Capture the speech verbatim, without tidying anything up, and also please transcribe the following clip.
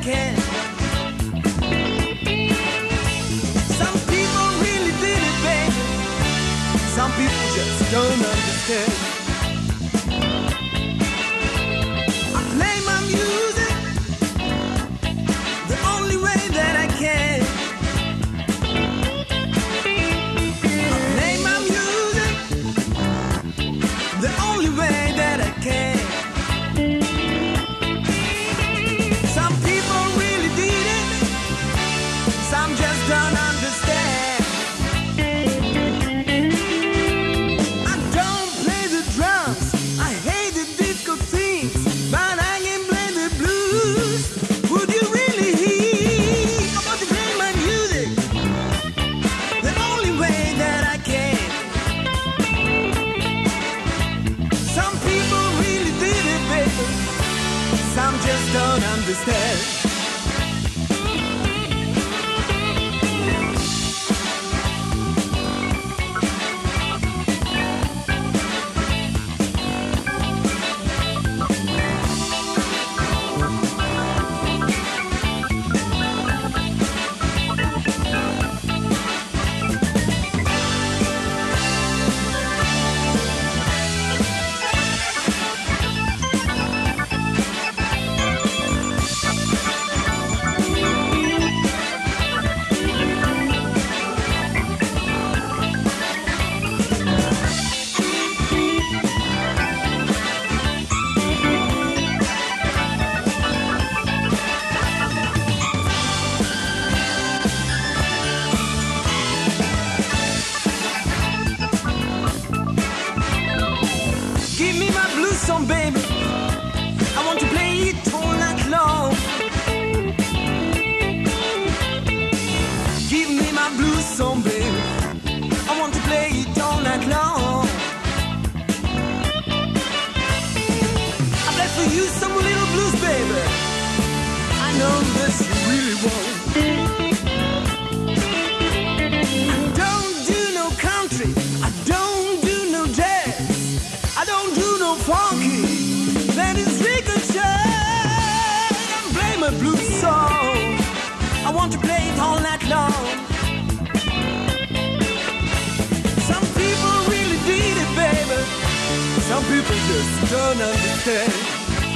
can. Some people really did it, baby. Some people just don't understand. I play my music the only way that I can. I play my music the only way that I can. Some people really did it, some just don't understand. I don't play the drums, I hate the disco things, but I can play the blues. Would you really hear? I want to play my music the only way that I can. Some people really did it, baby, some just don't understand. Give me my blues song, baby, I want to play it all night long. Give me my blues song, baby, I want to play it all night long. I play for you some little blues, baby, I know this you really want. I don't do no country, I don't do no jazz, I don't do no funky, that is ricochet. I play my blues song, I want to play it all night long. Some people really did it, baby, some people just don't understand.